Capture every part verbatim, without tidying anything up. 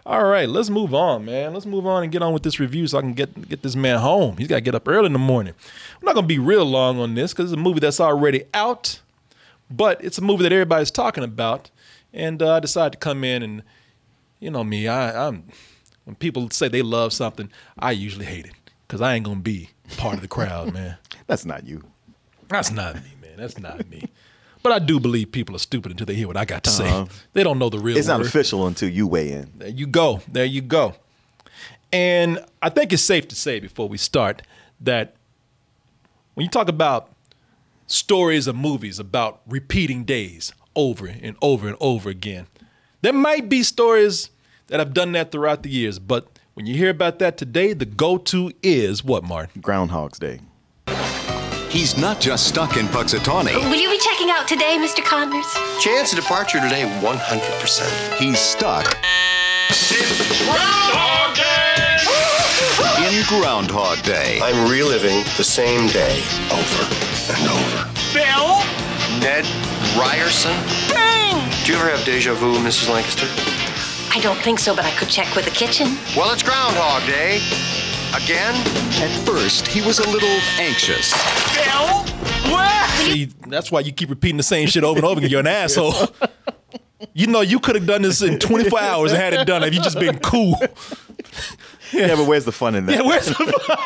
All right, let's move on, man. Let's move on and get on with this review so I can get get this man home. He's got to get up early in the morning. I'm not going to be real long on this because it's a movie that's already out, but it's a movie that everybody's talking about. And uh, I decided to come in and, you know me, I, I'm when people say they love something, I usually hate it because I ain't going to be part of the crowd, man. That's not you. That's not me, man. That's not me. But I do believe people are stupid until they hear what I got to say. Uh-huh. They don't know the real It's word. not official until you weigh in. There you go. There you go. And I think it's safe to say before we start that when you talk about stories of movies about repeating days over and over and over again, there might be stories that have done that throughout the years. But when you hear about that today, the go-to is what, Martin? Groundhog's Day. He's not just stuck in Puxatawney. Will you be checking out today, Mister Connors? Chance of departure today, one hundred percent. He's stuck Groundhog Day! in Groundhog Day. I'm reliving the same day over and over. Bill? Ned Ryerson? Bing! Do you ever have deja vu, Missus Lancaster? I don't think so, but I could check with the kitchen. Well, it's Groundhog Day. Again? At first, he was a little anxious. Bill? What? See, that's why you keep repeating the same shit over and over again. You're an asshole. You know, you could have done this in twenty-four hours and had it done if you just been cool. Yeah, but where's the fun in that? Yeah, where's the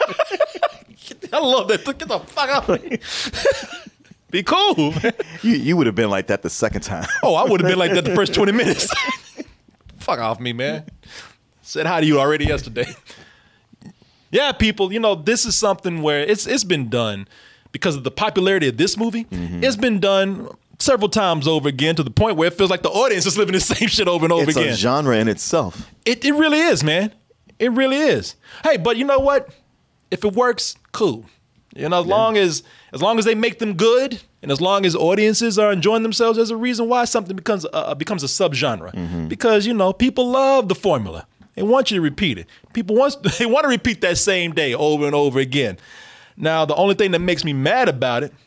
fuck? I love that. Get the fuck out of me. Be cool, man. You, you would have been like that the second time. Oh, I would have been like that the first twenty minutes. Fuck off me, man. Said hi to you already yesterday. Yeah, people, you know, this is something where it's it's been done because of the popularity of this movie. Mm-hmm. It's been done several times over again to the point where it feels like the audience is living the same shit over and over it's again. It's a genre in itself. It it really is, man. It really is. Hey, but you know what? If it works, cool. You know, as yeah. long as as long as they make them good, and as long as audiences are enjoying themselves, there's a reason why something becomes uh, becomes a subgenre. Mm-hmm. Because you know, people love the formula. They want you to repeat it. People want they want to repeat that same day over and over again. Now, the only thing that makes me mad about it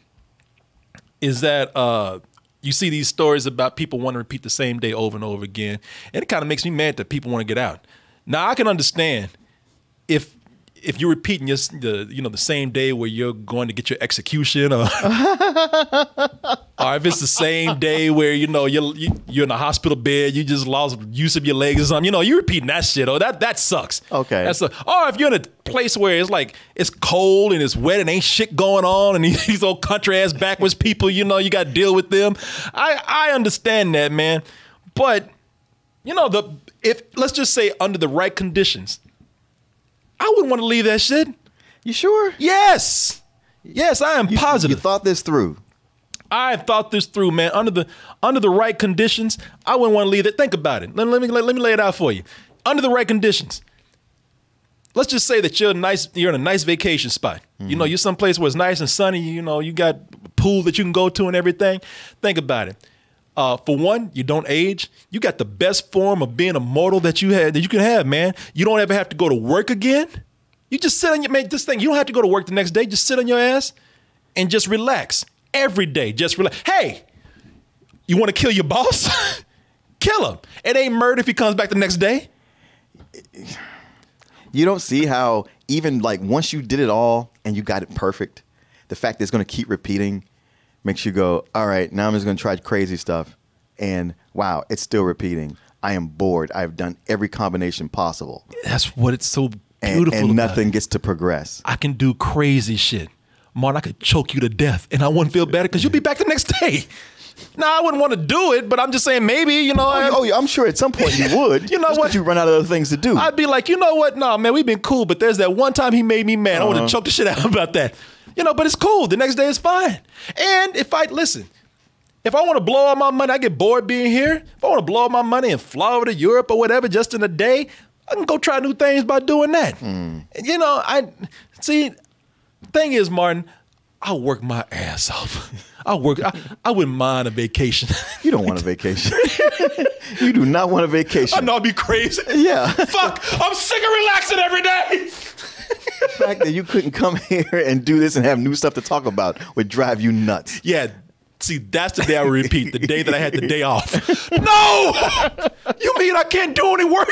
is that uh, you see these stories about people want to repeat the same day over and over again, and it kind of makes me mad that people want to get out. Now, I can understand if if you're repeating your, the you know the same day where you're going to get your execution, or, or if it's the same day where you know you're you're in a hospital bed, you just lost use of your legs or something. You know, you're repeating that shit. Oh, that that sucks. Okay. That's a, or if you're in a place where it's like it's cold and it's wet and ain't shit going on, and these old country ass backwards people, you know, you got to deal with them. I I understand that, man, but you know the if let's just say under the right conditions, I wouldn't want to leave that shit. You sure? Yes. Yes, I am you, positive. You thought this through. I've thought this through, man. Under the under the right conditions, I wouldn't want to leave it. Think about it. Let, let me let, let me lay it out for you. Under the right conditions, let's just say that you're nice. You're in a nice vacation spot. Mm-hmm. You know, you're someplace where it's nice and sunny. You know, you got a pool that you can go to and everything. Think about it. Uh, for one, you don't age. You got the best form of being immortal that you had that you can have, man. You don't ever have to go to work again. You just sit on your man. This thing, you don't have to go to work the next day. Just sit on your ass and just relax every day. Just relax. Hey, you want to kill your boss? Kill him. It ain't murder if he comes back the next day. You don't see how even like once you did it all and you got it perfect, the fact that it's going to keep repeating makes you go, all right, now I'm just going to try crazy stuff. And wow, it's still repeating. I am bored. I've done every combination possible. That's what it's so and, beautiful and about nothing it. Gets to progress. I can do crazy shit. Martin, I could choke you to death and I wouldn't feel better because you'll be back the next day. No, I wouldn't want to do it, but I'm just saying maybe, you know. Oh, oh yeah, I'm sure at some point you would. You know just what? You run out of other things to do. I'd be like, you know what? No, man, we've been cool, but there's that one time he made me mad. Uh-huh. I would have choked the shit out about that. You know, but it's cool. The next day is fine. And if I, listen, if I want to blow all my money, I get bored being here. If I want to blow all my money and fly over to Europe or whatever just in a day, I can go try new things by doing that. Mm. You know, I, see, thing is, Martin, I'll work my ass off. I'll work. I, I wouldn't mind a vacation. You don't want a vacation. You do not want a vacation. I know I'd be crazy. Yeah. Fuck, I'm sick of relaxing every day. The fact that you couldn't come here and do this and have new stuff to talk about would drive you nuts. Yeah. See, that's the day I would repeat, the day that I had the day off. No! You mean I can't do any work?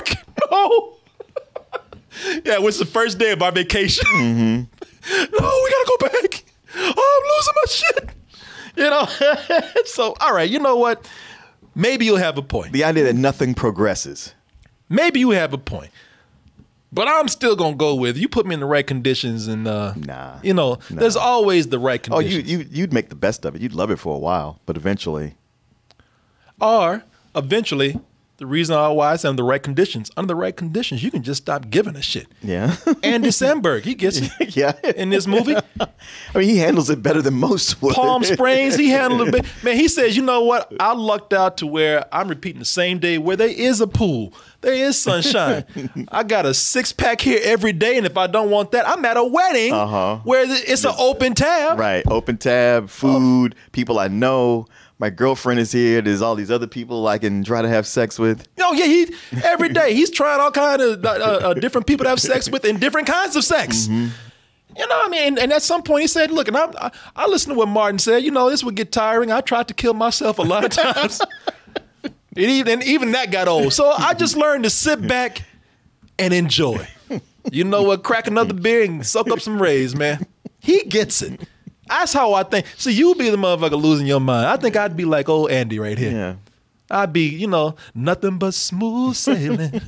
no. Yeah, it's the first day of our vacation. Mm-hmm. No, we gotta go back. Oh, I'm losing my shit. You know. So, all right. You know what? Maybe you'll have a point. The idea that nothing progresses. Maybe you have a point. But I'm still gonna go with you. Put me in the right conditions, and uh, Nah. you know, Nah. there's always the right Oh, conditions. you you you'd make the best of it. You'd love it for a while, but eventually, Or eventually, the reason why I say under the right conditions, under the right conditions, you can just stop giving a shit. yeah, Andy Samberg, he gets it yeah. in this movie. I mean, he handles it better than most would. Palm Springs, he handled it. Man, he says, you know what? I lucked out to where I'm repeating the same day where there is a pool. There is sunshine. I got a six pack here every day, and if I don't want that, I'm at a wedding Uh-huh. where it's an open tab. Right, open tab, food, people I know. My girlfriend is here. There's all these other people I can try to have sex with. Oh yeah, he every day he's trying all kind of uh, uh, different people to have sex with and different kinds of sex. Mm-hmm. You know what I mean? And at some point he said, look, and I, I, I listened to what Martin said. You know, this would get tiring. I tried to kill myself a lot of times. And even, and even that got old. So I just learned to sit back and enjoy. You know what? Crack another beer and soak up some rays, man. He gets it. That's how I think. So you be the motherfucker losing your mind. I think I'd be like old Andy right here. Yeah. I'd be, you know, nothing but smooth sailing.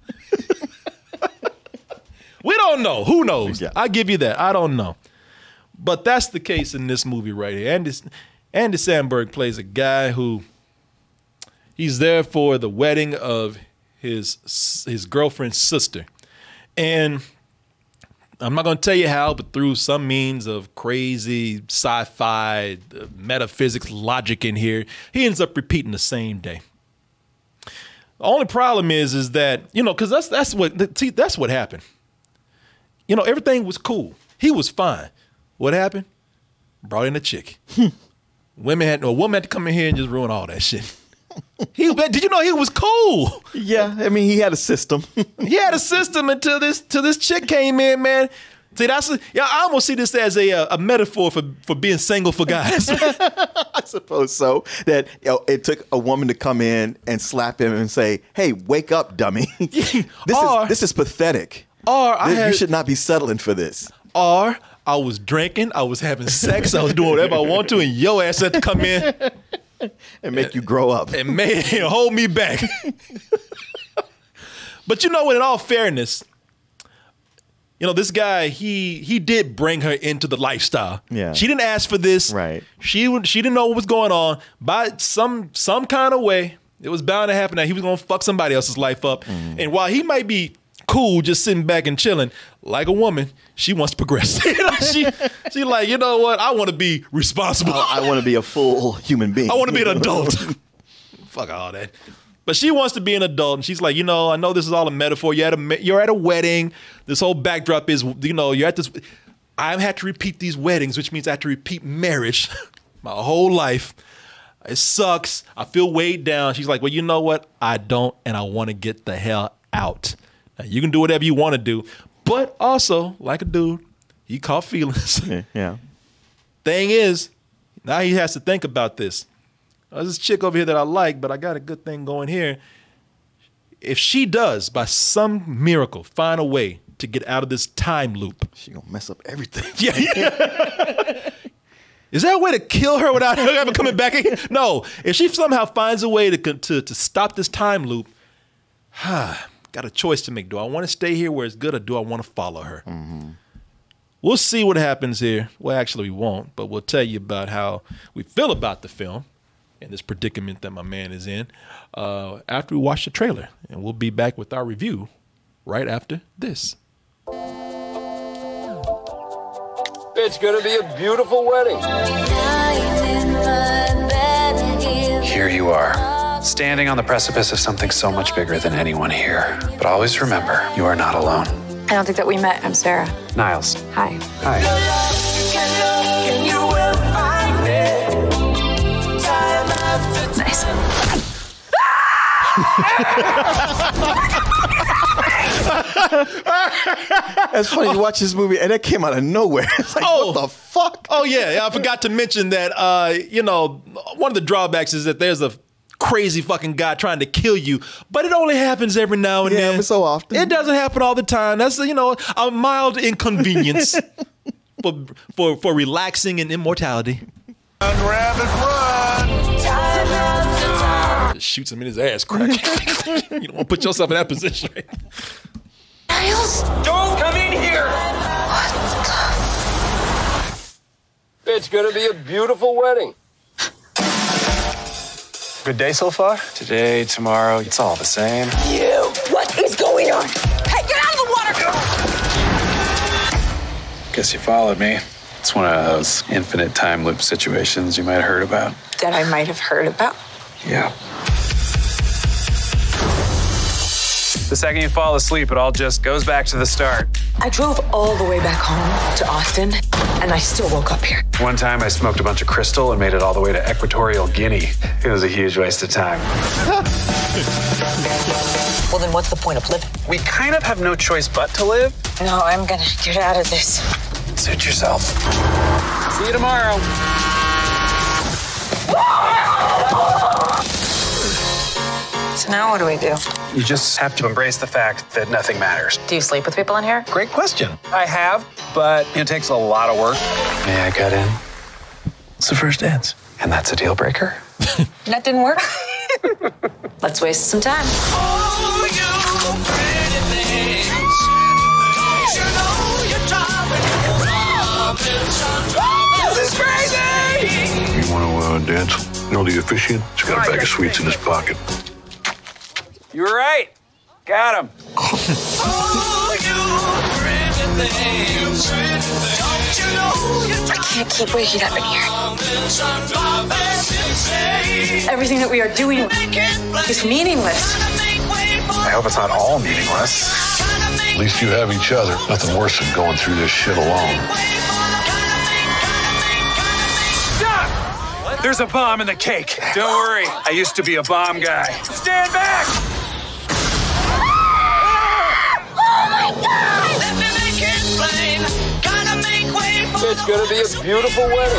We don't know. Who knows? Yeah. I give you that. I don't know. But that's the case in this movie right here. Andy, Andy Samberg plays a guy who he's there for the wedding of his his girlfriend's sister. And I'm not going to tell you how, but through some means of crazy sci-fi, uh, metaphysics, logic in here, he ends up repeating the same day. The only problem is, is that, you know, because that's that's what see, that's what happened. You know, everything was cool. He was fine. What happened? Brought in a chick. Women had, a woman had to come in here and just ruin all that shit. He did you know he was cool? Yeah, I mean, he had a system. He had a system until this till this chick came in, man. See, that's a, yeah. I almost see this as a a metaphor for for being single for guys. I suppose so. That you know, it took a woman to come in and slap him and say, "Hey, wake up, dummy! this Or- is this is pathetic. Or I This- had, you should not be settling for this." or I was drinking, I was having sex, I was doing whatever I want to, and your ass had to come in And make you grow up. and man, hold me back. But you know what? In all fairness, you know this guy. He he did bring her into the lifestyle. Yeah. She didn't ask for this. Right. She would- she didn't know what was going on. By some some kind of way, it was bound to happen that he was gonna fuck somebody else's life up. Mm-hmm. And while he might be cool, just sitting back and chilling, like a woman, she wants to progress. You know, she she like, you know what? I want to be responsible. I want to be a full human being. I want to be an adult. Fuck all that. But she wants to be an adult, and she's like, you know, I know this is all a metaphor. You're at a you're at a wedding. This whole backdrop is, you know, you're at this. I have to repeat these weddings, which means I have to repeat marriage my whole life. It sucks. I feel weighed down. She's like, well, you know what? I don't, and I want to get the hell out. Now, you can do whatever you want to do, but also, like a dude, he caught feelings. Yeah, yeah. Thing is, now he has to think about this. There's this chick over here that I like, but I got a good thing going here. If she does, by some miracle, find a way to get out of this time loop. She gonna mess up everything. Yeah. yeah. Is there a way to kill her without her ever coming back again? No. If she somehow finds a way to to, to stop this time loop, got a choice to make. Do I want to stay here where it's good, or do I want to follow her? Mm-hmm. We'll see what happens here. Well, actually, we won't, but we'll tell you about how we feel about the film and this predicament that my man is in uh, after we watch the trailer. And we'll be back with our review right after this. It's going to be a beautiful wedding. Here you are, standing on the precipice of something so much bigger than anyone here. But always remember, you are not alone. I don't think that we met. I'm Sarah. Niles. Hi. Hi. Nice. It's funny to watch this movie, and that came out of nowhere. It's like, Oh. what the fuck? Oh, yeah. yeah I forgot to mention that, uh, you know, one of the drawbacks is that there's a crazy fucking guy trying to kill you, but it only happens every now and Yeah, then. but so often. It doesn't happen all the time. That's, you know, a mild inconvenience for, for, for relaxing and immortality. Run, rabbit, run. Just shoots him in his ass crack. You don't want to put yourself in that position. Right? Niles? Don't come in here. It's gonna be a beautiful wedding. Good day so far? Today, tomorrow, it's all the same. You! What is going on? Hey, get out of the water! Guess you followed me. It's one of those infinite time loop situations you might have heard about. That I might have heard about. Yeah. The second you fall asleep, it all just goes back to the start. I drove all the way back home to Austin, and I still woke up here. One time I smoked a bunch of crystal and made it all the way to Equatorial Guinea. It was a huge waste of time. Well, then what's the point of living? We kind of have no choice but to live. No, I'm gonna get out of this. Suit yourself. See you tomorrow. So now what do we do? You just have to embrace the fact that nothing matters. Do you sleep with people in here? Great question. I have, but it takes a lot of work. May I cut in? It's the first dance. And that's a deal breaker? That didn't work. Let's waste some time. This is crazy! You want to uh, dance? You know the officiant? He's got a bag of sweets in his pocket. You were right. Got him. I can't keep waking up in here. Everything that we are doing is meaningless. I hope it's not all meaningless. At least you have each other. Nothing worse than going through this shit alone. Stop! There's a bomb in the cake. Don't worry. I used to be a bomb guy. Stand back! It's gonna be a beautiful wedding.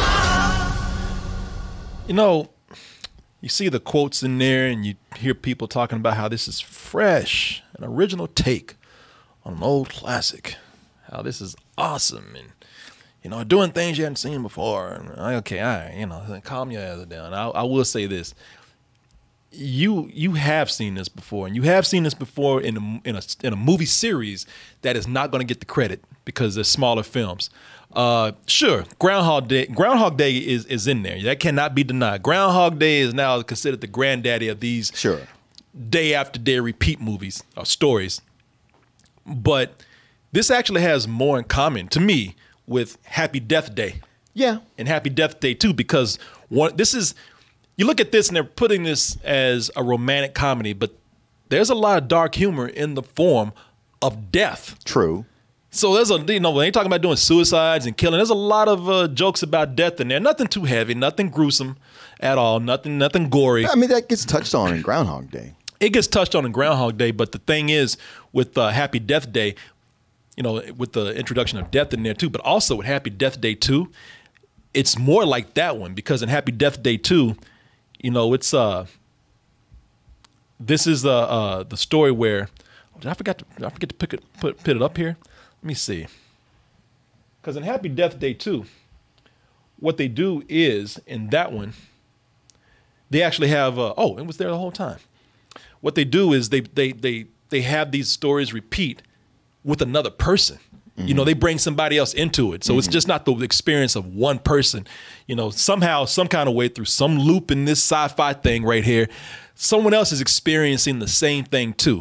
You know, you see the quotes in there and you hear people talking about how this is fresh, an original take on an old classic, how this is awesome and, you know, doing things you hadn't seen before. And, okay, all right, you know, calm your ass down. I, I will say this. You you have seen this before, and you have seen this before in a, in a, in a movie series that is not going to get the credit because they're smaller films. Uh, sure, Groundhog Day. Groundhog Day is is in there. That cannot be denied. Groundhog Day is now considered the granddaddy of these Sure. day after day repeat movies or stories. But this actually has more in common to me with Happy Death Day. Yeah. And Happy Death Day too, because one this is you look at this and they're putting this as a romantic comedy, but there's a lot of dark humor in the form of death. True. So there's a, you know, when they talking about doing suicides and killing, there's a lot of uh, jokes about death in there. Nothing too heavy, nothing gruesome at all, nothing, nothing gory. I mean, that gets touched on in Groundhog Day. It gets touched on in Groundhog Day, but the thing is, with uh, Happy Death Day, you know, with the introduction of death in there too, but also with Happy Death Day two, it's more like that one because in Happy Death Day two, you know, it's uh, this is the uh, the story where oh, did I forgot to did I forget to pick it put put it up here. Let me see. Because in Happy Death Day two, what they do is, in that one, they actually have, uh, oh, it was there the whole time. What they do is they they they they have these stories repeat with another person. Mm-hmm. You know, they bring somebody else into it. So mm-hmm. it's just not the experience of one person. You know, somehow, some kind of way through some loop in this sci-fi thing right here, someone else is experiencing the same thing too.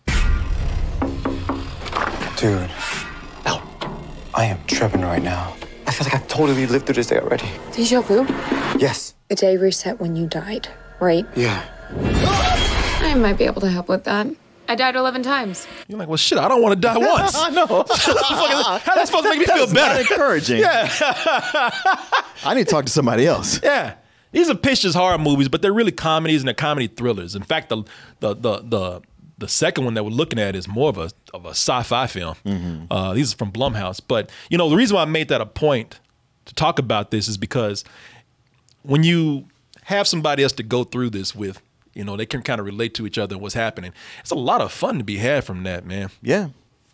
Dude. Ow. I am tripping right now. I feel like I've totally lived through this day already. Deja vu? Yes. The day reset when you died, right? Yeah. I might be able to help with that. I died eleven times. You're like, well, shit, I don't want to die once. I know. How's that supposed to make me feel better? That's encouraging. Yeah. I need to talk to somebody else. Yeah. These are pitched as horror movies, but they're really comedies and they're comedy thrillers. In fact, the the the the, the second one that we're looking at is more of a of a sci-fi film. Mm-hmm. Uh, these are from Blumhouse. But, you know, the reason why I made that a point to talk about this is because when you have somebody else to go through this with, You know, they can kind of relate to each other and what's happening. It's a lot of fun to be had from that, man. Yeah.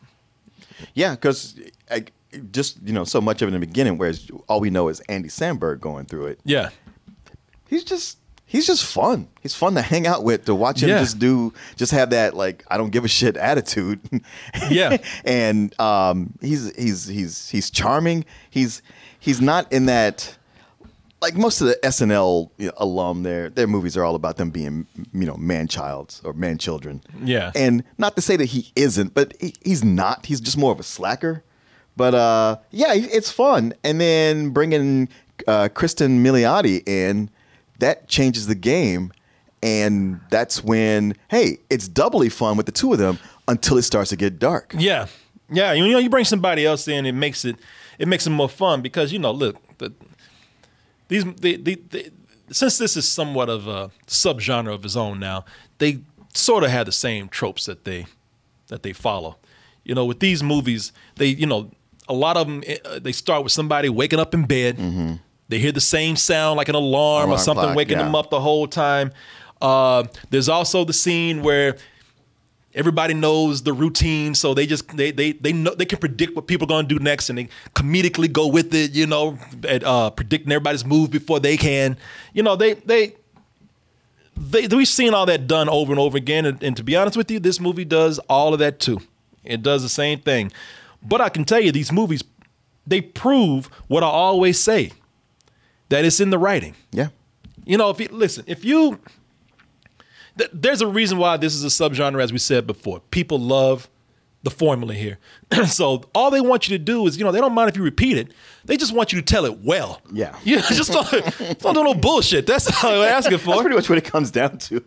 Yeah, because just, you know, so much of it in the beginning, whereas all we know is Andy Samberg going through it. Yeah. He's just he's just fun. He's fun to hang out with, to watch him Yeah. just do, just have that, like, I don't give a shit attitude. Yeah. And um, he's he's he's he's charming. He's he's not in that, like most of the S N L you know, alum, their their movies are all about them being, you know, man-childs or man-children. Yeah. And not to say that he isn't, but he, he's not. He's just more of a slacker. But uh, yeah, it's fun. And then bringing uh, Kristen Milioti in, that changes the game. And that's when, hey, it's doubly fun with the two of them until it starts to get dark. Yeah. Yeah. You know, you bring somebody else in, it makes it it makes it more fun because, you know, look, the, these the, the, the, since this is somewhat of a subgenre of his own now, they sort of have the same tropes that they that they follow. You know, with these movies, they, you know, a lot of them, they start with somebody waking up in bed. Mm-hmm. They hear the same sound like an alarm, alarm or something clock, waking yeah. them up the whole time. Uh, there's also the scene where everybody knows the routine, so they just they they they know they can predict what people are gonna do next, and they comedically go with it. You know, at, uh, predicting everybody's move before they can. You know, they they. They, we've seen all that done over and over again, and, and to be honest with you, this movie does all of that too. It does the same thing. But I can tell you, these movies, they prove what I always say, that it's in the writing. Yeah. You know, if you listen, if you, th- there's a reason why this is a subgenre, as we said before. People love the formula here. So all they want you to do is, you know, they don't mind if you repeat it. They just want you to tell it well. Yeah. Yeah, just don't, don't do no bullshit. That's all they're asking for. That's pretty much what it comes down to.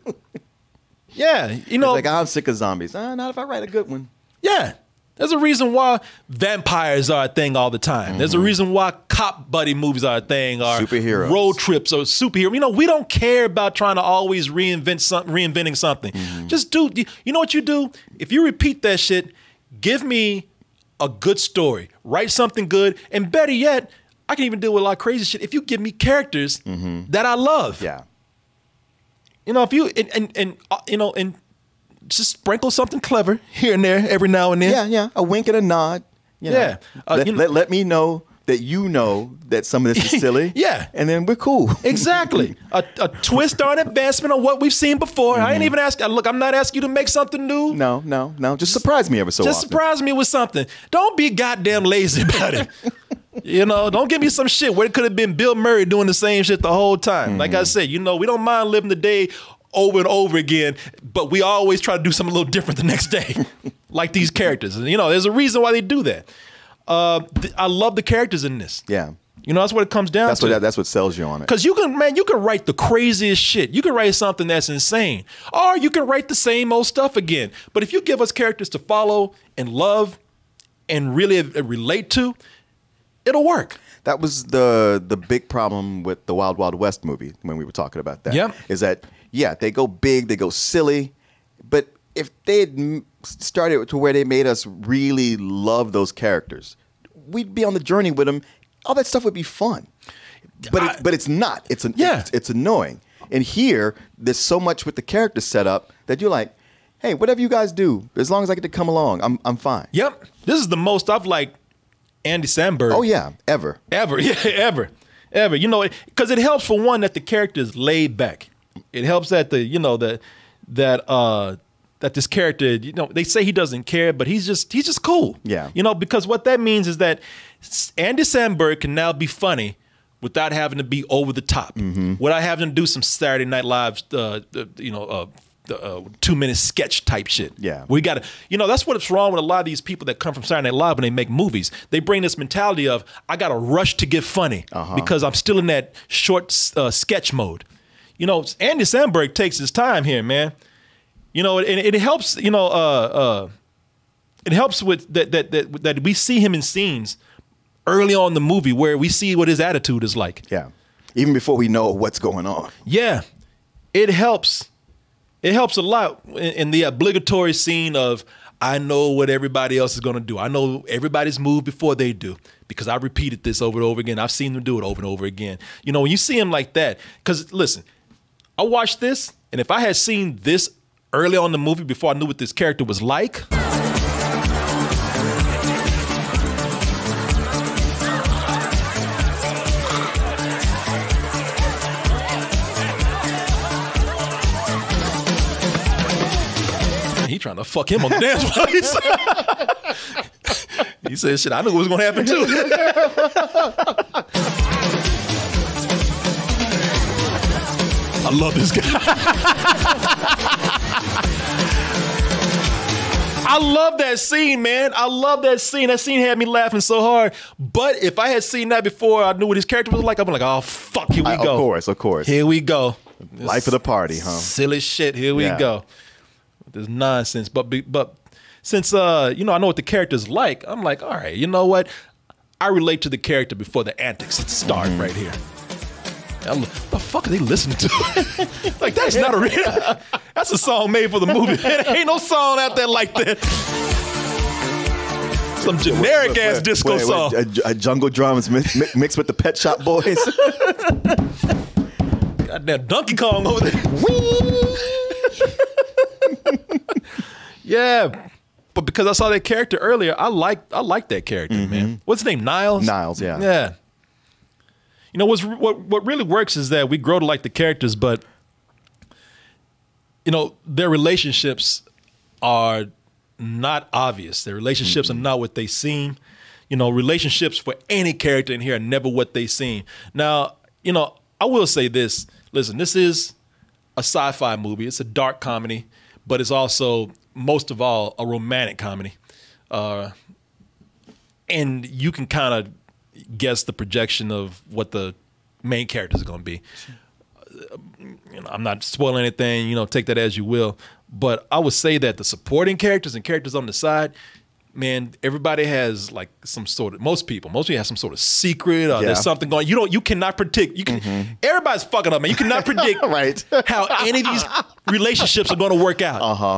Yeah, you know. It's like, I'm sick of zombies. Uh, not if I write a good one. Yeah. There's a reason why vampires are a thing all the time. Mm-hmm. There's a reason why cop buddy movies are a thing. Or superheroes. Road trips or superhero. You know, we don't care about trying to always reinvent something, reinventing something. Mm-hmm. Just do, you know what you do? If you repeat that shit, give me a good story. Write something good. And better yet, I can even deal with a lot of crazy shit if you give me characters mm-hmm. that I love. Yeah. You know, if you, and, and, and uh, you know, and just sprinkle something clever here and there every now and then. Yeah, yeah. A wink and a nod. You know. Yeah. Uh, let, you know, let, let me know that you know that some of this is silly. Yeah. And then we're cool. Exactly. a, a twist or an advancement on what we've seen before. Mm-hmm. I ain't even asking, look, I'm not asking you to make something new. No, no, no. Just surprise me ever so Just often. surprise me with something. Don't be goddamn lazy about it. You know, don't give me some shit where it could have been Bill Murray doing the same shit the whole time. Mm-hmm. Like I said, you know, we don't mind living the day over and over again, but we always try to do something a little different the next day, like these characters. And, you know, there's a reason why they do that. Uh, th- I love the characters in this. Yeah. You know, that's what it comes down that's to. What, that's what sells you on it. Because you can, man, you can write the craziest shit. You can write something that's insane. Or you can write the same old stuff again. But if you give us characters to follow and love and really relate to, it'll work. That was the the big problem with the Wild Wild West movie when we were talking about that. Yep. Is that, yeah, they go big, they go silly, but if they had started to where they made us really love those characters, we'd be on the journey with them. All that stuff would be fun. But I, it, but it's not. It's an, yeah. it's, it's annoying. And here, there's so much with the character set up that you're like, hey, whatever you guys do, as long as I get to come along, I'm I'm fine. Yep. This is the most I've liked Andy Samberg. Oh, yeah. Ever. Ever. Yeah, ever. Ever. You know, because it, it helps, for one, that the character is laid back. It helps that the, you know, that that uh that this character, you know, they say he doesn't care, but he's just he's just cool. Yeah. You know, because what that means is that Andy Samberg can now be funny without having to be over the top, mm-hmm. without having to do some Saturday Night Live, uh, you know, uh, the uh, two minute sketch type shit. Yeah. We got to, you know, that's what's wrong with a lot of these people that come from Saturday Night Live when they make movies. They bring this mentality of, I got to rush to get funny uh-huh. because I'm still in that short uh, sketch mode. You know, Andy Samberg takes his time here, man. You know, and it, it helps, you know, uh, uh, it helps with that, that, that, that we see him in scenes early on in the movie where we see what his attitude is like. Yeah. Even before we know what's going on. Yeah. It helps. It helps a lot in, in the obligatory scene of, I know what everybody else is going to do. I know everybody's move before they do because I repeated this over and over again. I've seen them do it over and over again. You know, when you see him like that, because listen, I watched this And if I had seen this early on in the movie before I knew what this character was like, he trying to fuck him on the dance floor. He said, shit, I knew what was going to happen too. I love this guy. I love that scene, man. I love that scene. That scene had me laughing so hard. But if I had seen that before I knew what his character was like, I'd be like, oh, fuck, here we I, go. Of course, of course. Here we go. Life of the party, huh? Silly shit. Here we Yeah. go. This nonsense. But be- but since uh, you know, I know what the character's like, I'm like, all right, you know what? I relate to the character before the antics start Mm-hmm. right here. I'm like, what the fuck are they listening to? Like, that's not a real. That's a song made for the movie. There ain't no song out there like that. Some generic Wait, ass wait, disco wait, wait, song. A, a jungle drums mi- mi- mixed with the Pet Shop Boys. Goddamn Donkey Kong over there. Yeah. But because I saw that character earlier, I like I like that character, man. What's his name? Niles? Niles, yeah. Yeah. You know, what's, what what really works is that we grow to like the characters, but, you know, their relationships are not obvious. Their relationships are not what they seem. You know, relationships for any character in here are never what they seem. Now, you know, I will say this. Listen, this is a sci-fi movie. It's a dark comedy, but it's also, most of all, a romantic comedy. Uh, and you can kind of guess the projection of what the main characters are going to be. You know, I'm not spoiling anything, you know, take that as you will. But I would say that the supporting characters and characters on the side, man, everybody has like some sort of, most people, most people have some sort of secret or Yeah. there's something going, you don't, you cannot predict, you can, everybody's fucking up, man. You cannot predict Right. how any of these relationships are going to work out. Uh-huh.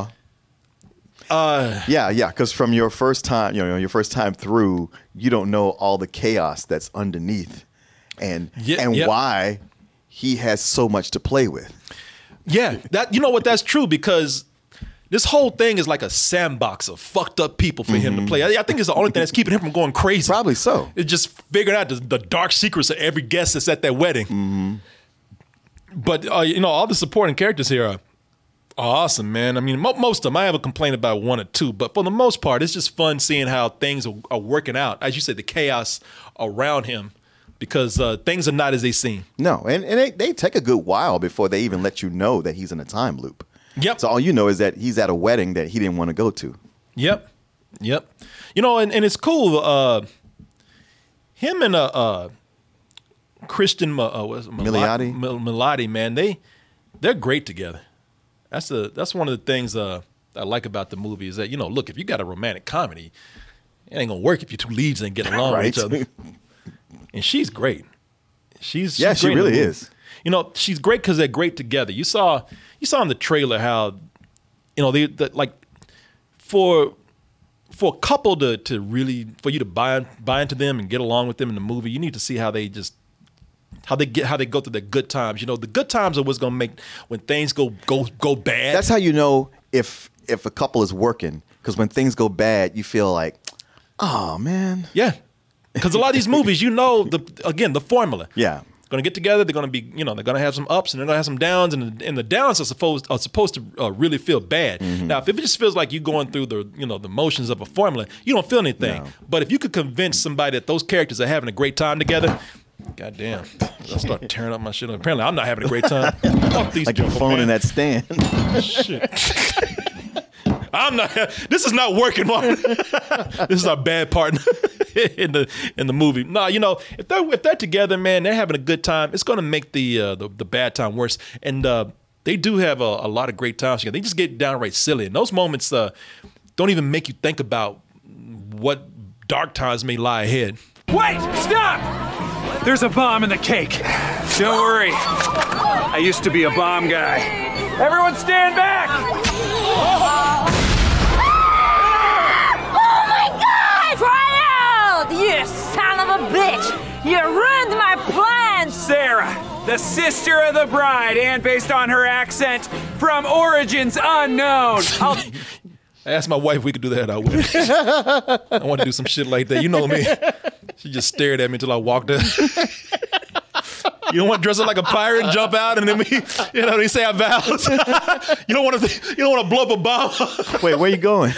Uh, Yeah, yeah, because from your first time, you know, your first time through, you don't know all the chaos that's underneath, and Yeah, and yeah. why he has so much to play with. Yeah, that you know what, that's true, because this whole thing is like a sandbox of fucked up people for him to play. I, I think it's the only thing that's keeping him from going crazy. Probably so. It's just figuring out the, the dark secrets of every guest that's at that wedding. Mm-hmm. But uh, you know, all the supporting characters here are awesome, man. I mean, mo- most of them. I have a complaint about one or two, but for the most part, it's just fun seeing how things are, are working out. As you said, the chaos around him, because uh, things are not as they seem. No, and, and they, they take a good while before they even let you know that he's in a time loop. Yep. So all you know is that he's at a wedding that he didn't want to go to. Yep. Yep. You know, and, and it's cool. Uh, him and uh, uh, Christian Ma- uh, what's it, Milioti? Mil- Milioti, man, they they're great together. That's the that's one of the things uh, I like about the movie is that, you know, look, if you got a romantic comedy, it ain't gonna work if your two leads ain't getting along Right. with each other. And she's great. She's Yeah, she's she great in the really movie. is. You know, she's great because they're great together. You saw you saw in the trailer how, you know, they the, like for for a couple to to really for you to buy buy into them and get along with them in the movie, you need to see how they just how they get how they go through their good times. You know, the good times are what's gonna make when things go go go bad. That's how you know if if a couple is working, because when things go bad, you feel like, oh man. Yeah, because a lot of these movies, you know, the again the formula. Yeah. Going to get together. They're going to be, you know, they're going to have some ups and they're going to have some downs, and the, and the downs are supposed are supposed to uh, really feel bad. Mm-hmm. Now, if it just feels like you're going through the, you know, the motions of a formula, you don't feel anything. No. But if you could convince somebody that those characters are having a great time together, goddamn, I'll start tearing up my shit. Apparently, I'm not having a great time. Fuck these Like your people, phone man. in that stand. Shit. I'm not. This is not working, Martin. This is our bad partner in the in the movie. No, you know, if they're if they're together, man, they're having a good time. It's going to make the, uh, the the bad time worse. And uh, they do have a, a lot of great times together. They just get downright silly, and those moments uh, don't even make you think about what dark times may lie ahead. Wait! Stop! There's a bomb in the cake. Don't worry. I used to be a bomb guy. Everyone stand back! Oh my God! Fry out! You son of a bitch! You ruined my plans! Sarah, the sister of the bride, and based on her accent, from origins unknown. I'll... I asked my wife if we could do that. I would. I want to do some shit like that. You know me. She just stared at me until I walked in. You don't want to dress up like a pirate and jump out, and then we, you know, they say our vows. You don't want to. You don't want to blow up a bomb. Wait, where you going?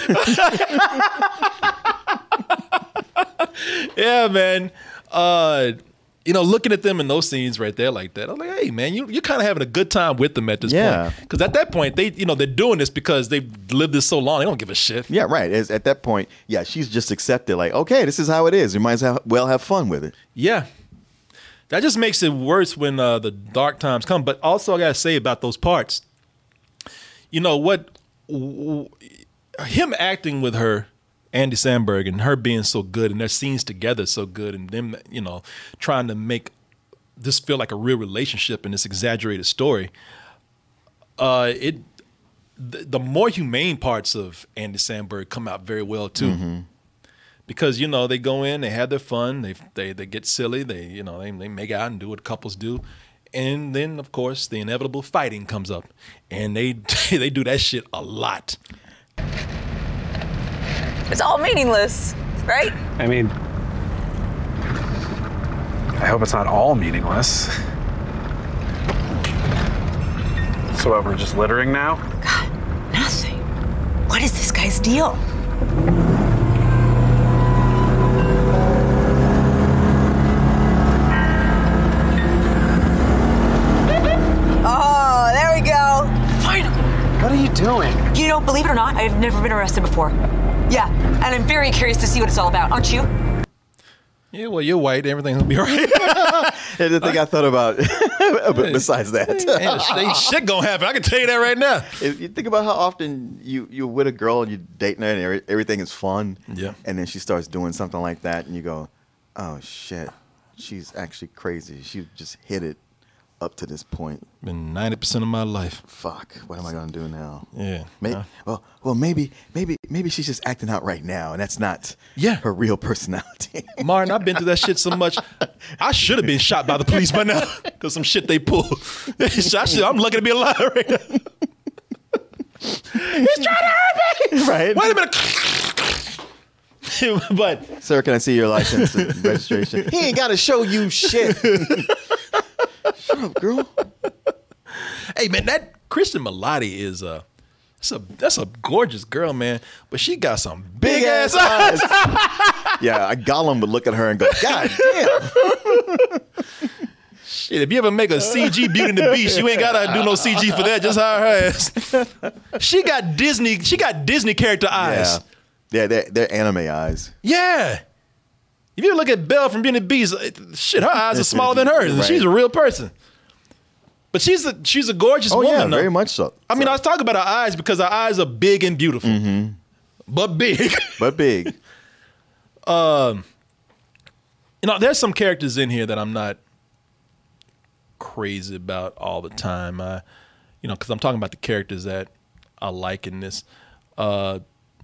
Yeah, man. Uh, you know, looking at them in those scenes right there like that, I'm like, hey, man, you, you're kind of having a good time with them at this Yeah. point. Because at that point, they, you know, they're doing this because they've lived this so long. They don't give a shit. Yeah, right. It's, at that point, yeah, she's just accepted, like, okay, this is how it is. You might as well have fun with it. Yeah. That just makes it worse when uh, the dark times come. But also, I got to say about those parts, you know, what, w- him acting with her, Andy Samberg, and her being so good, and their scenes together so good, and them, you know, trying to make this feel like a real relationship in this exaggerated story. Uh, it the, the more humane parts of Andy Samberg come out very well too, Mm-hmm. because you know they go in, they have their fun, they they they get silly, they you know they they make out and do what couples do. And then, of course, the inevitable fighting comes up, and they they do that shit a lot. It's all meaningless, right? I mean, I hope it's not all meaningless. So what, we're just littering now? God, nothing. What is this guy's deal? Oh, there we go. Finally. What are you doing? You know, believe it or not, I've never been arrested before. Yeah, and I'm very curious to see what it's all about, aren't you? Yeah, well, you're white. Everything's gonna be all right. That's the thing I thought about besides that. Ain't, ain't shit gonna happen. I can tell you that right now. If you think about how often you, you're with a girl and you're dating her and every, everything is fun. Yeah. And then she starts doing something like that and you go, oh, shit, she's actually crazy. She just hit it up to this point. Been ninety percent of my life. Fuck, what am I gonna do now? Yeah. Maybe, Uh, well, well, maybe, maybe, maybe she's just acting out right now, and that's not Yeah. her real personality. Martin, I've been through that shit so much. I should have been shot by the police by now because some shit they pull. I should, I'm lucky to be alive right now. He's trying to hurt me. Right. Wait a minute. But Sir, can I see your license and registration? He ain't gotta show you shit. Shut up, girl. hey, man, that Kristen Milotti is a that's a that's a gorgeous girl, man. But she got some big, Big ass ass eyes. Yeah, a Gollum would look at her and go, God damn. Shit, if you ever make a C G Beauty and the Beast, you ain't gotta do no C G for that. Just hire her ass. She got Disney. She got Disney character eyes. Yeah, yeah, they're, they're anime eyes. Yeah. If you look at Belle from Beauty and the Beast, shit, her eyes are smaller than hers. Right. She's a real person. But she's a she's a gorgeous Oh woman. yeah, though. very much so. I mean, I was talking about her eyes because her eyes are big and beautiful, Mm-hmm. but big. But big. um, you know, there's some characters in here that I'm not crazy about all the time. I, you know, because I'm talking about the characters that I like in this. Uh,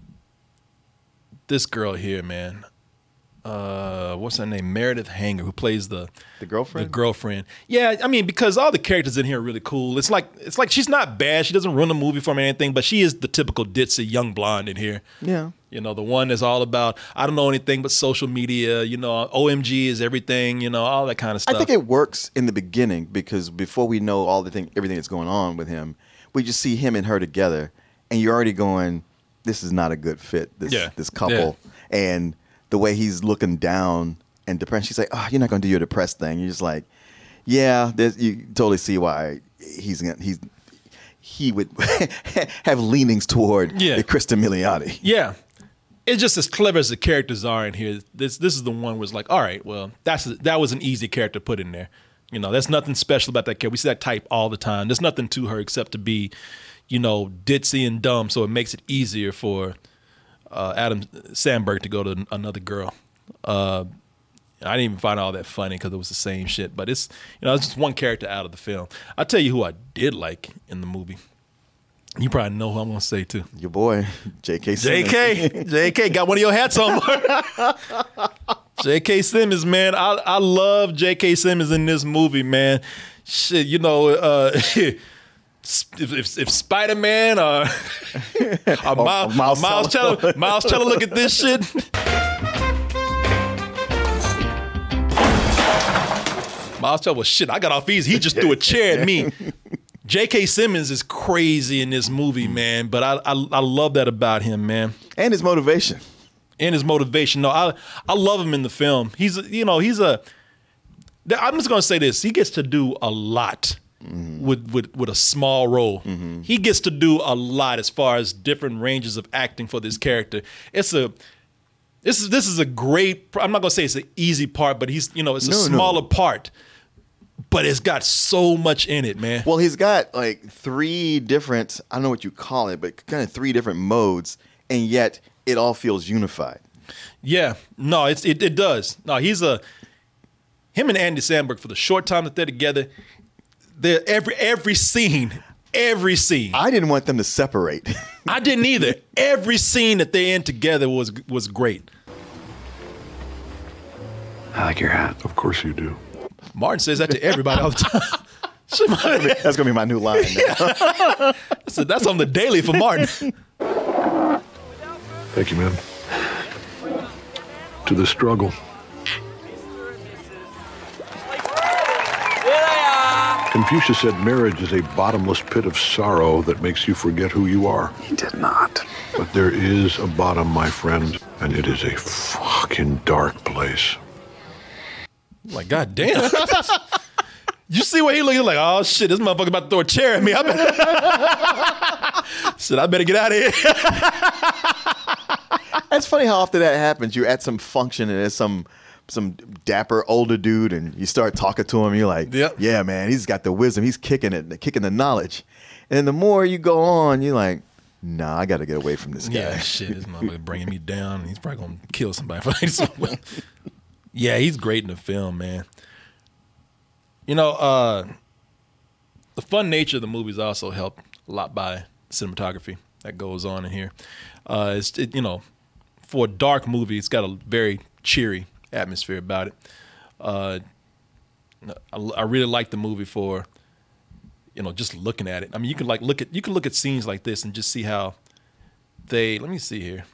this girl here, man. Uh, what's her name? Meredith Hanger, who plays the The girlfriend? The girlfriend. Yeah, I mean, because all the characters in here are really cool. It's like it's like she's not bad. She doesn't ruin the movie for me or anything, but she is the typical ditzy young blonde in here. Yeah. You know, the one that's all about I don't know anything but social media. You know, O M G is everything. You know, all that kind of stuff. I think it works in the beginning because before we know all the thing, everything that's going on with him, we just see him and her together, and you're already going, "This is not a good fit." This Yeah. this couple, and the way he's looking down and depressed, she's like, "Oh, you're not going to do your depressed thing." You're just like, "Yeah," there's, you totally see why he's gonna, he's he would have leanings toward Yeah. the Kristen Milioti. Yeah. It's just as clever as the characters are in here. This this is the one where it's like, all right, well, that's that was an easy character to put in there. You know, there's nothing special about that character. We see that type all the time. There's nothing to her except to be, you know, ditzy and dumb. So it makes it easier for uh, Adam Samberg to go to an- another girl. Uh, I didn't even find all that funny because it was the same shit. But it's, you know, it's just one character out of the film. I'll tell you who I did like in the movie. You probably know who I'm going to say too. Your boy, J K. J K. J K got one of your hats on. J K. Simmons, man. I, I love J K. Simmons in this movie, man. shit, you know, uh, if, if, if Spider-Man or, or Miles, Miles, Miles Teller, Miles Teller look at this shit. Miles Teller was shit. I got off easy. He just threw a chair at me. J K. Simmons is crazy in this movie, man. But I, I I love that about him, man. And his motivation. And his motivation. No, I I love him in the film. He's you know he's a. I'm just gonna say this. He gets to do a lot mm-hmm. with, with with a small role. Mm-hmm. He gets to do a lot as far as different ranges of acting for this character. It's a this is this is a great. I'm not gonna say it's an easy part, but he's you know it's a no, smaller no. part. But it's got so much in it, man. Well, he's got like three different, I don't know what you call it, but kind of three different modes, and yet it all feels unified. Yeah, no, it's, it it does. No, he's a, him and Andy Samberg, for the short time that they're together, they're every every scene, every scene. I didn't want them to separate. I didn't either. Every scene that they're in together was was great. I like your hat. Of course you do. Martin says that to everybody all the time. That's gonna be my new line. Yeah. So that's on the daily for Martin. Thank you, man. To the struggle. Confucius said marriage is a bottomless pit of sorrow that makes you forget who you are. He did not. But there is a bottom, my friend, and it is a fucking dark place. Like, God damn. You see what he looking like? Oh, shit, this motherfucker about to throw a chair at me. I better, shit, I better get out of here. It's funny how often that happens. You're at some function and there's some some dapper older dude and you start talking to him. You're like, yep. yeah, man, he's got the wisdom. He's kicking it, kicking the knowledge. And then the more you go on, you're like, nah, I got to get away from this guy. Yeah, shit, this motherfucker bringing me down. He's probably going to kill somebody for that. Yeah, he's great in the film, man. You know, uh, the fun nature of the movies also helped a lot by cinematography that goes on in here. Uh, it's it, you know, for a dark movie, it's got a very cheery atmosphere about it. Uh, I, I really like the movie for, you know, just looking at it. I mean, you can like look at you can look at scenes like this and just see how they. Let me see here.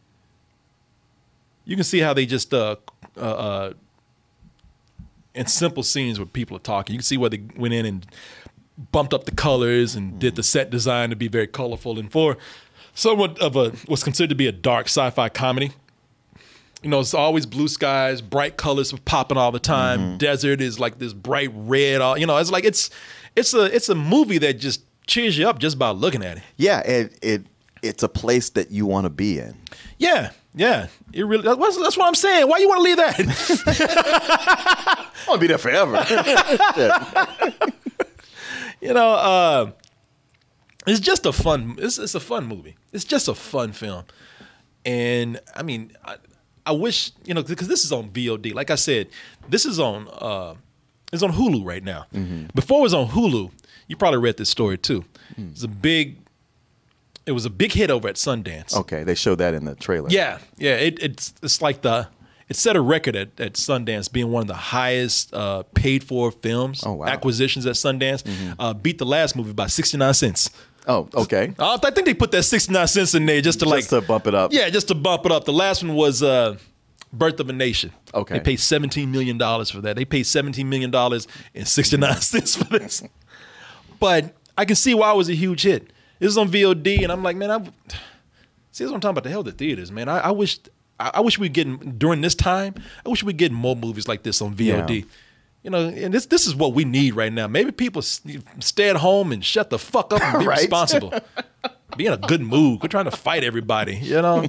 You can see how they just uh, uh, uh, in simple scenes where people are talking. You can see where they went in and bumped up the colors and did the set design to be very colorful. And for somewhat of a what's considered to be a dark sci-fi comedy, you know, it's always blue skies, bright colors popping all the time. Mm-hmm. Desert is like this bright red. All you know, it's like it's it's a it's a movie that just cheers you up just by looking at it. Yeah, it it it's a place that you want to be in. Yeah. Yeah, it really. That's, that's what I'm saying. Why you want to leave that? I want to be there forever. You know, uh, it's just a fun. It's, it's a fun movie. It's just a fun film, and I mean, I, I wish you know because this is on V O D. Like I said, this is on. Uh, it's on Hulu right now. Mm-hmm. Before it was on Hulu, you probably read this story too. Mm. It's a big. It was a big hit over at Sundance. Okay, they showed that in the trailer. Yeah, yeah. It, it's it's like the it set a record at, at Sundance, being one of the highest uh, paid for films oh, wow. acquisitions at Sundance. Mm-hmm. Uh, beat the last movie by sixty-nine cents. Oh, okay. Uh, I think they put that sixty-nine cents in there just to just like to bump it up. Yeah, just to bump it up. The last one was uh, Birth of a Nation. Okay, they paid seventeen million dollars for that. They paid seventeen million dollars and sixty-nine cents for this. But I can see why it was a huge hit. It was on V O D, and I'm like, man, I see that's what I'm talking about. The hell, the theaters, man. I, I wish, I, I wish we get during this time. I wish we get more movies like this on V O D. Yeah. You know, and this this is what we need right now. Maybe people stay at home and shut the fuck up and be right? responsible. Be in a good mood. Quit trying to fight everybody. You know.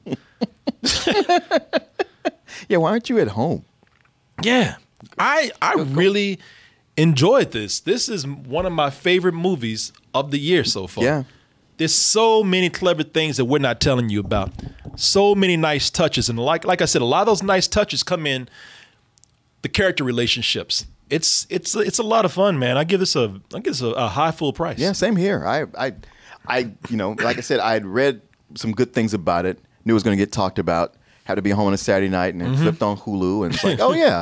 Yeah, why aren't you at home? Yeah, I I really enjoyed this. This is one of my favorite movies of the year so far. Yeah. There's so many clever things that we're not telling you about. So many nice touches. And like like I said, a lot of those nice touches come in the character relationships. It's it's it's a lot of fun, man. I give this a I give this a, a high full price. Yeah, same here. I I I you know, like I said, I had read some good things about it. Knew it was going to get talked about. Had to be home on a Saturday night and then mm-hmm. flipped on Hulu and it's like, oh yeah.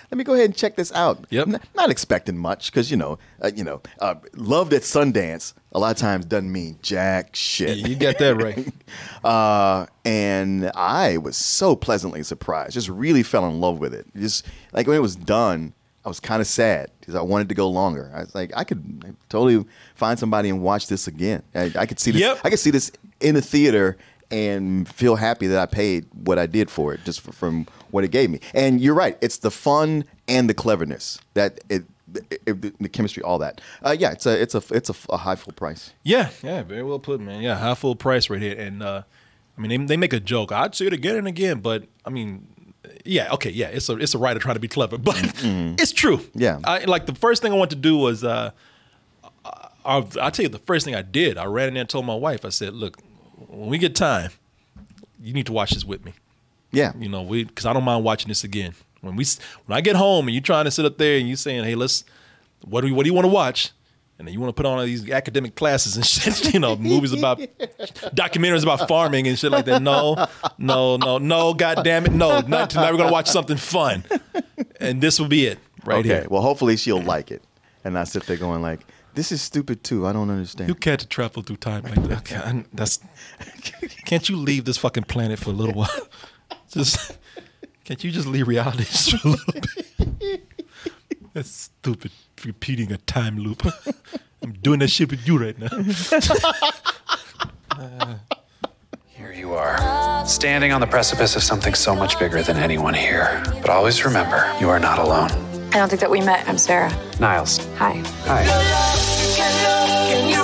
let me go ahead and check this out. Yep. N- not expecting much because, you know, uh, you know, uh, loved at Sundance a lot of times doesn't mean jack shit. Yeah, you got that right. uh, and I was so pleasantly surprised. Just really fell in love with it. Just like when it was done, I was kind of sad because I wanted to go longer. I was like, I could totally find somebody and watch this again. I, I could see this. Yep. I could see this in the theater and feel happy that I paid what I did for it, just for, from what it gave me. And you're right; it's the fun and the cleverness that it, it, it the chemistry, all that. Uh, yeah, it's a it's a it's a, a high full price. Yeah, yeah, very well put, man. Yeah, high full price right here. And uh, I mean, they they make a joke. I'd see it again and again, but I mean. Yeah, okay, yeah, it's a it's a writer trying to be clever, but mm-hmm. it's true. Yeah, I, like the first thing I wanted to do was, uh, I, I'll tell you the first thing I did. I ran in there and told my wife. I said, "Look, when we get time, you need to watch this with me." Yeah, you know, we because I don't mind watching this again. When we when I get home and you're trying to sit up there and you saying, "Hey, let's what do you, what do you want to watch?" And then you want to put on all these academic classes and shit, you know, movies about, documentaries about farming and shit like that. No, no, no, no, God damn it, no. Not tonight. We're going to watch something fun. And this will be it right okay. here. Well, hopefully she'll like it. And not sit there going like, this is stupid too. I don't understand. You can't travel through time like that. Okay, I, that's, can't you leave this fucking planet for a little while? Just, can't you just leave reality just for a little bit? That's stupid. Repeating a time loop. I'm doing that shit with you right now. uh, here you are, standing on the precipice of something so much bigger than anyone here. But always remember, you are not alone. I don't think that we met. I'm Sarah. Niles. Hi. Hi.